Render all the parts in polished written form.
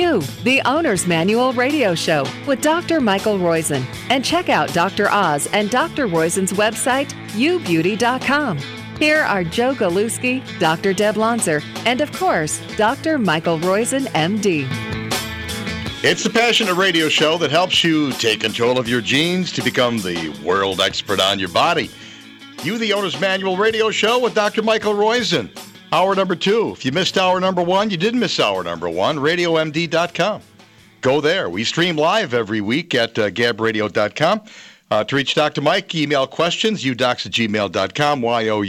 You, the Owner's Manual Radio Show with Dr. Michael Roizen. And check out Dr. Oz and Dr. Roizen's website, youbeauty.com. Here are Joe Galuski, Dr. Deb Lonzer, and of course, Dr. Michael Roizen, MD. It's the Passionate Radio Show that helps you take control of your genes to become the world expert on your body. You, the Owner's Manual Radio Show with Dr. Michael Roizen. Hour number 2. If you missed hour number 1, you didn't miss hour number 1, RadioMD.com. Go there. We stream live every week at gabradio.com. To reach Dr. Mike, email questions, udocs@gmail.com,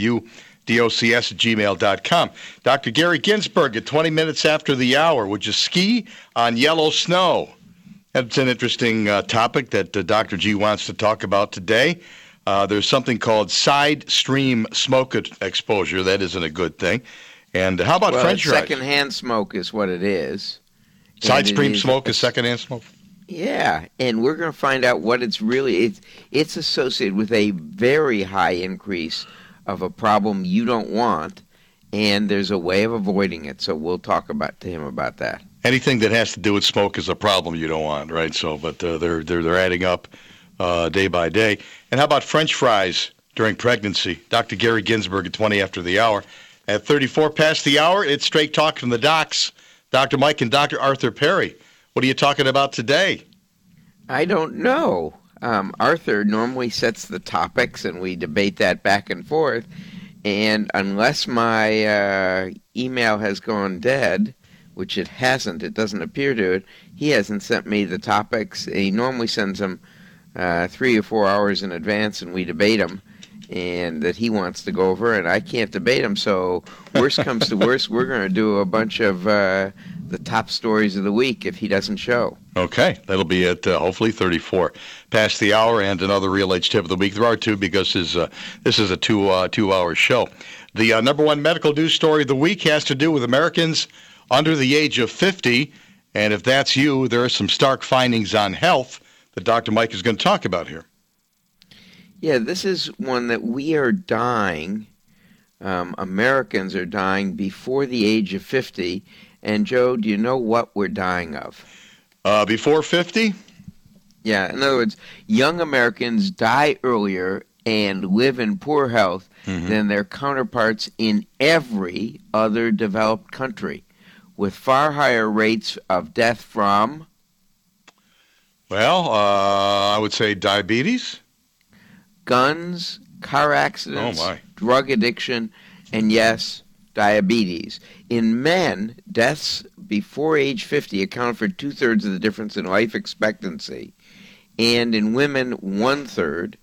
youdocs@gmail.com. Dr. Gary Ginsberg at 20 minutes after the hour. Would you ski on yellow snow? That's an interesting topic that Dr. G wants to talk about today. There's something called side stream smoke exposure. That isn't a good thing. And how about French fries? Secondhand smoke is what it is. Side stream smoke is secondhand smoke? Yeah, and we're going to find out what it's really. It's associated with a very high increase of a problem you don't want, and there's a way of avoiding it. So we'll talk to him about that. Anything that has to do with smoke is a problem you don't want, right? So, but they're adding up day by day. And how about French fries during pregnancy? Dr. Gary Ginsberg at 20 after the hour. At 34 past the hour, it's Straight Talk from the Docs. Dr. Mike and Dr. Arthur Perry. What are you talking about today? I don't know. Arthur normally sets the topics, and we debate that back and forth. And unless my email has gone dead, which it hasn't, it doesn't appear to it, he hasn't sent me the topics. He normally sends them 3 or 4 hours in advance, and we debate them, and that he wants to go over, and I can't debate them. So worst comes to worst, we're going to do a bunch of the top stories of the week if he doesn't show. Okay, that'll be at hopefully 34 past the hour, and another Real Age Tip of the Week. There are two because this is a two-hour show. The number one medical news story of the week has to do with Americans under the age of 50, and if that's you, there are some stark findings on health that Dr. Mike is going to talk about here. Yeah, this is one that we are dying. Americans are dying before the age of 50. And, Joe, do you know what we're dying of? Before 50? Yeah, in other words, young Americans die earlier and live in poor health than their counterparts in every other developed country, with far higher rates of death from... Well, I would say diabetes. Guns, car accidents, drug addiction, and yes, diabetes. In men, deaths before age 50 account for 2/3 of the difference in life expectancy, and in women, 1/3.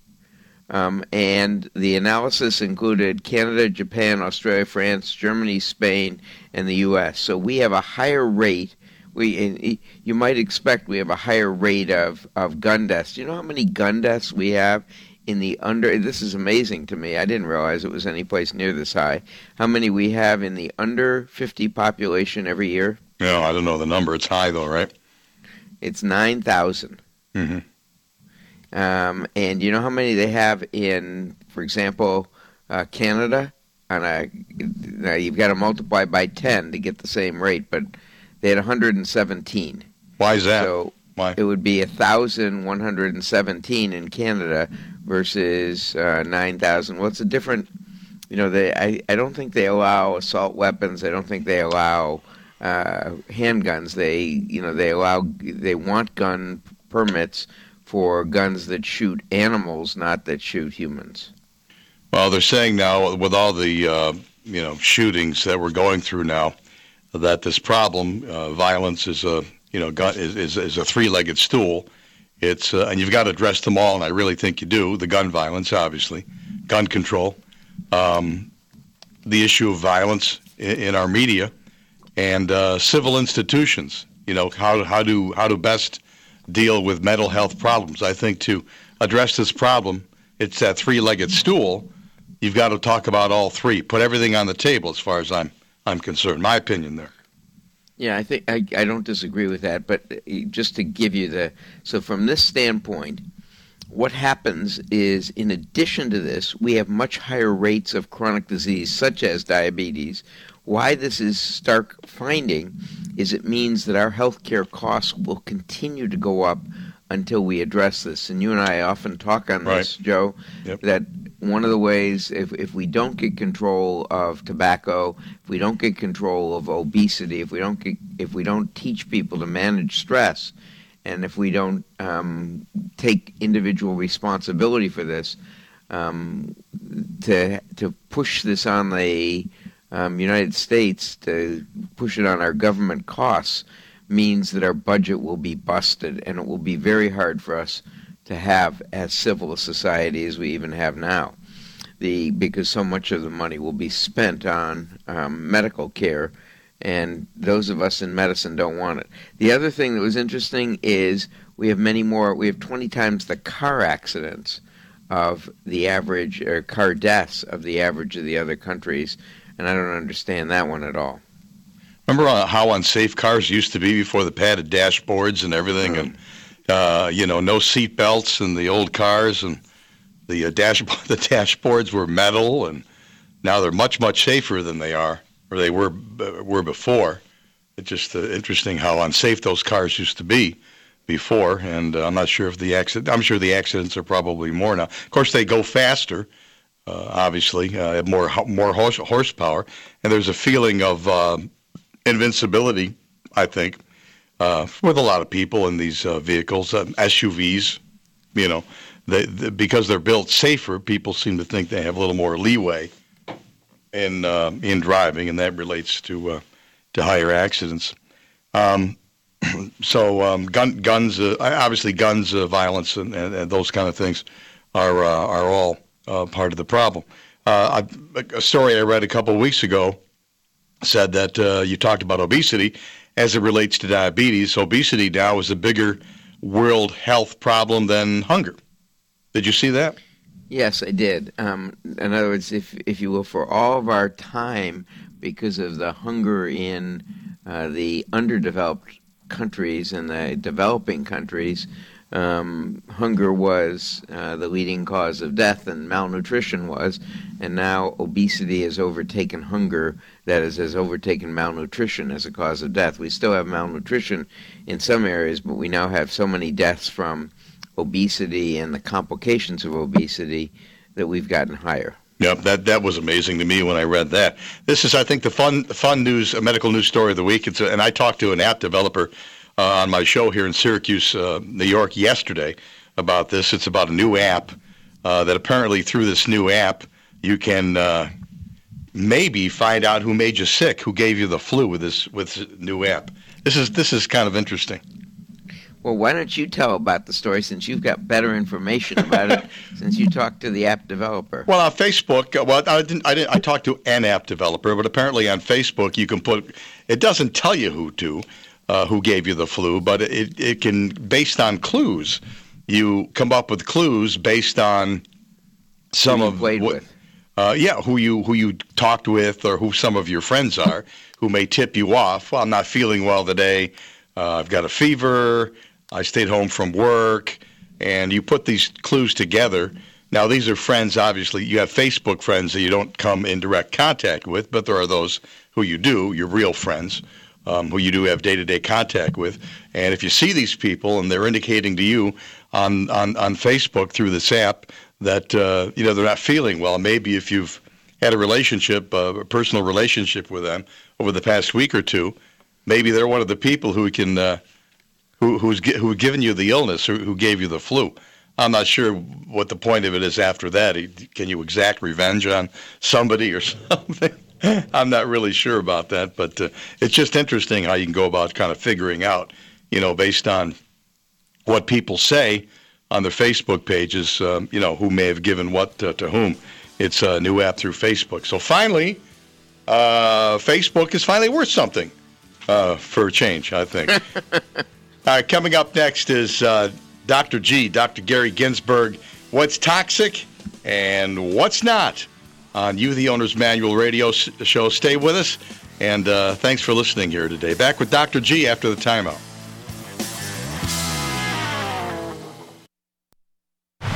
And the analysis included Canada, Japan, Australia, France, Germany, Spain, and the U.S. So we have a higher rate. You might expect we have a higher rate of gun deaths. Do you know how many gun deaths we have in the under... This is amazing to me. I didn't realize it was any place near this high. How many we have in the under 50 population every year? No, I don't know the number. It's high, though, right? It's 9,000. Mm-hmm. And you know how many they have in, for example, Canada? Now you've got to multiply by 10 to get the same rate, but they had 117. Why is that? So why? It would be 1,117 in Canada versus 9,000. Well, it's a different, I don't think they allow assault weapons. I don't think they allow handguns. They want gun permits for guns that shoot animals, not that shoot humans. Well, they're saying now with all the shootings that we're going through now, that this problem, violence, is a is a three-legged stool. It's and you've got to address them all, and I really think you do. The gun violence, obviously, gun control, the issue of violence in our media, and civil institutions. How to best deal with mental health problems. I think to address this problem, it's that three-legged stool. You've got to talk about all three. Put everything on the table, as far as I'm concerned. My opinion there. Yeah, I think I don't disagree with that. But just to give you so from this standpoint, what happens is, in addition to this, we have much higher rates of chronic disease, such as diabetes. Why this is stark finding is it means that our healthcare costs will continue to go up until we address this. And you and I often talk on this, Joe, that one of the ways, if we don't get control of tobacco, if we don't get control of obesity, if we don't teach people to manage stress, and if we don't take individual responsibility for this, to push this on the United States, to push it on our government costs, means that our budget will be busted, and it will be very hard for us to have as civil a society as we even have now, because so much of the money will be spent on medical care, and those of us in medicine don't want it. The other thing that was interesting is we have 20 times the car accidents of the average, or car deaths of the average of the other countries, and I don't understand that one at all. Remember how unsafe cars used to be before the padded dashboards and everything, and no seat belts in the old cars, and the dashboards were metal, and now they're much, much safer than they are, or they were before. It's just interesting how unsafe those cars used to be before, and I'm not sure if I'm sure the accidents are probably more now. Of course, they go faster, obviously, more horsepower, and there's a feeling of invincibility, I think, with a lot of people in these vehicles, SUVs. Because they're built safer, people seem to think they have a little more leeway in driving, and that relates to higher accidents. Guns, obviously, guns, violence, and those kind of things are all part of the problem. A story I read a couple of weeks ago said that you talked about obesity as it relates to diabetes. Obesity now is a bigger world health problem than hunger. Did you see that? Yes, I did. In other words, if you will, for all of our time, because of the hunger in the underdeveloped countries and the developing countries, hunger was the leading cause of death, and malnutrition was, and now obesity has overtaken hunger, that is, has overtaken malnutrition as a cause of death. We still have malnutrition in some areas, but we now have so many deaths from obesity and the complications of obesity that we've gotten higher. Yep, that was amazing to me when I read that. This is, I think, the fun news, medical news story of the week. And I talked to an app developer on my show here in Syracuse, New York, yesterday about this. It's about a new app that apparently through this new app you can maybe find out who made you sick, who gave you the flu with this new app. This is kind of interesting. Well, why don't you tell about the story, since you've got better information about it, since you talked to the app developer? Well, on Facebook, I talked to an app developer, but apparently on Facebook you can put, it doesn't tell you who gave you the flu, but it can, based on clues, you come up with clues based on some of played with. Who you talked with, or who some of your friends are, who may tip you off. Well, I'm not feeling well today. I've got a fever. I stayed home from work, and you put these clues together. Now, these are friends, obviously. You have Facebook friends that you don't come in direct contact with, but there are those who you do, your real friends, who you do have day-to-day contact with. And if you see these people and they're indicating to you on Facebook through this app that they're not feeling well, maybe if you've had a personal relationship with them over the past week or two, maybe they're one of the people who can who's given you the illness, or who gave you the flu. I'm not sure what the point of it is after that. Can you exact revenge on somebody or something? I'm not really sure about that, but it's just interesting how you can go about kind of figuring out, based on what people say on their Facebook pages, who may have given what to whom. It's a new app through Facebook. So finally, Facebook is finally worth something for a change, I think. All right, coming up next is Dr. Gary Ginsberg. What's toxic and what's not on You, the Owner's Manual radio show. Stay with us, and thanks for listening here today. Back with Dr. G after the timeout.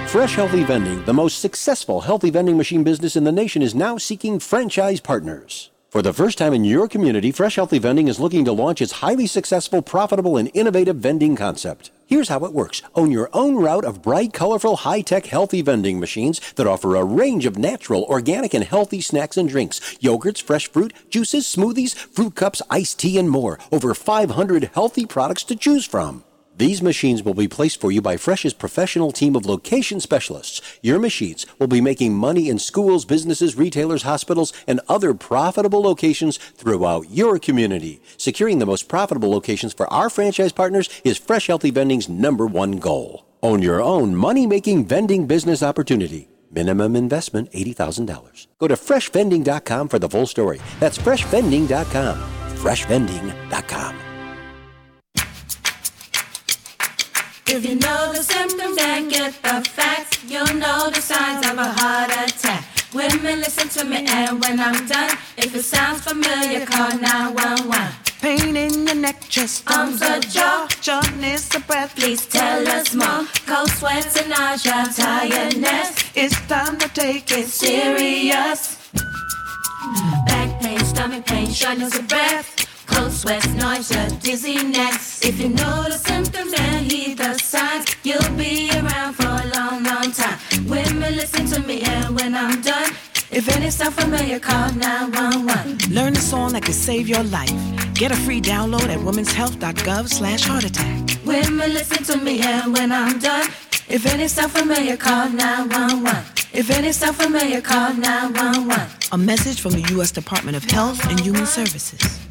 Fresh Healthy Vending, the most successful healthy vending machine business in the nation, is now seeking franchise partners. For the first time in your community, Fresh Healthy Vending is looking to launch its highly successful, profitable, and innovative vending concept. Here's how it works. Own your own route of bright, colorful, high-tech, healthy vending machines that offer a range of natural, organic, and healthy snacks and drinks. Yogurts, fresh fruit, juices, smoothies, fruit cups, iced tea, and more. Over 500 healthy products to choose from. These machines will be placed for you by Fresh's professional team of location specialists. Your machines will be making money in schools, businesses, retailers, hospitals, and other profitable locations throughout your community. Securing the most profitable locations for our franchise partners is Fresh Healthy Vending's #1 goal. Own your own money-making vending business opportunity. Minimum investment $80,000. Go to freshvending.com for the full story. That's freshvending.com. freshvending.com. If you know the symptoms and get the facts, you'll know the signs of a heart attack. Women, listen to me, and when I'm done, if it sounds familiar, call 911. Pain in your neck, chest, arms or jaw, shortness of breath. Please tell us more. Cold sweats and nausea, tiredness. It's time to take it serious. Back pain, stomach pain, shortness of breath. Cold sweats, nausea, dizziness. If you know the symptoms and heed the signs, you'll be around for a long, long time. Women, listen to me, and when I'm done, if any sound familiar, call 911. Learn a song that could save your life. Get a free download at womenshealth.gov/heartattack. Women, listen to me, and when I'm done, if any sound familiar, call 911. If any sound familiar, call 911. A message from the U.S. Department of Health and Human Services.